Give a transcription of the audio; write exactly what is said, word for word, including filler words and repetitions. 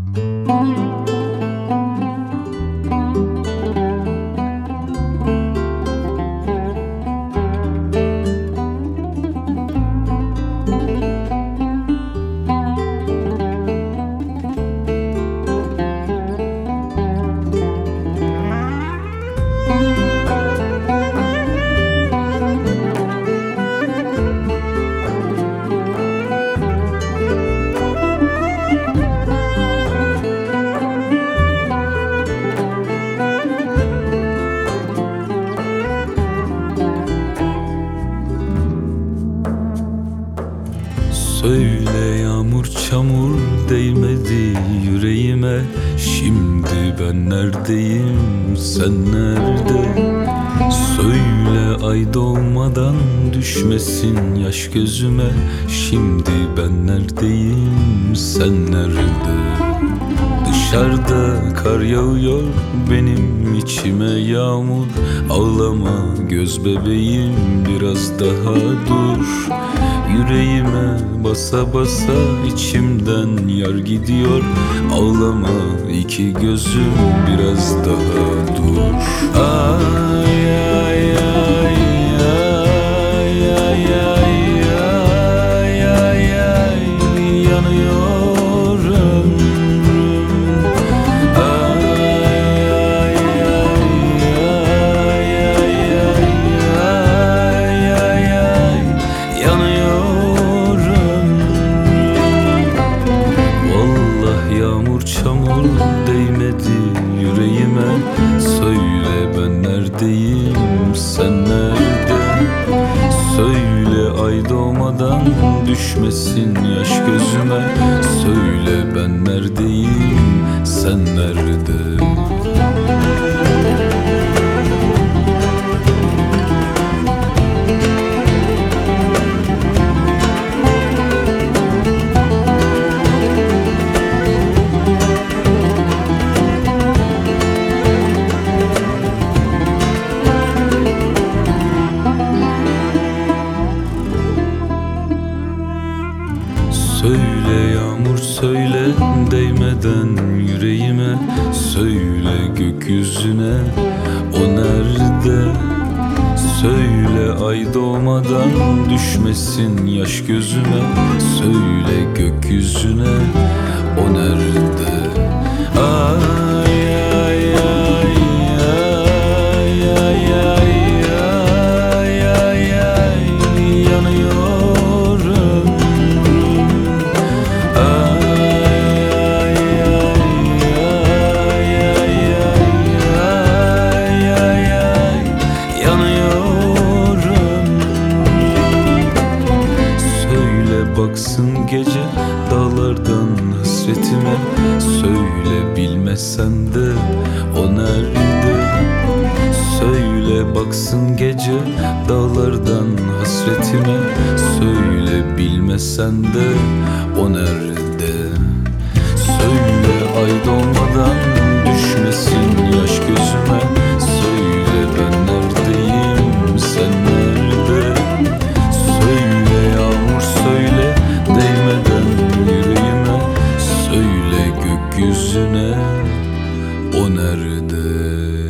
Söyle yağmur çamur değmedi yüreğime. Şimdi ben neredeyim, sen nerede? Söyle ay doğmadan düşmesin yaş gözüme. Şimdi ben neredeyim, sen nerede? Dışarıda kar yağıyor, benim içime yağmur. Ağlama göz bebeğim, biraz daha dur. Yüreğime basa basa içimden yar gidiyor. Ağlama iki gözüm, biraz daha dur. Ay ay ay ay ay ay ay ay ay yanıyor ömrüm. Ay ay ay ay ay ay ay ay yanıyor ömrüm. Vallahi yağmur çamur değmedi yüreğime. Söyle ben neredeyim, sen nerede? Söyle ay doğmadan düşmesin yaş gözüme. Söyle ben neredeyim, sen nerede? Söyle yağmur söyle değmeden yüreğime. Söyle gökyüzüne, o nerede? Söyle ay doğmadan düşmesin yaş gözüme. Söyle gökyüzüne, o nerede? Ay ay ay ay ay ay ay ay ay yanıyor ömrüm. Ay ay ay ay ay ay ay yanıyor ömrüm. Söyle baksın gece dağlardan hasretime. Söyle bilmesen de o nerede? Söyle baksın gece dağlardan hasretime. Söyle bilmesen de o nerede? Söyle ay doğmadan düşmesin yaş gözüme. Söyle ben neredeyim, sen nerede? Söyle yağmur söyle değmeden yüreğime. Söyle gökyüzüne, o nerede?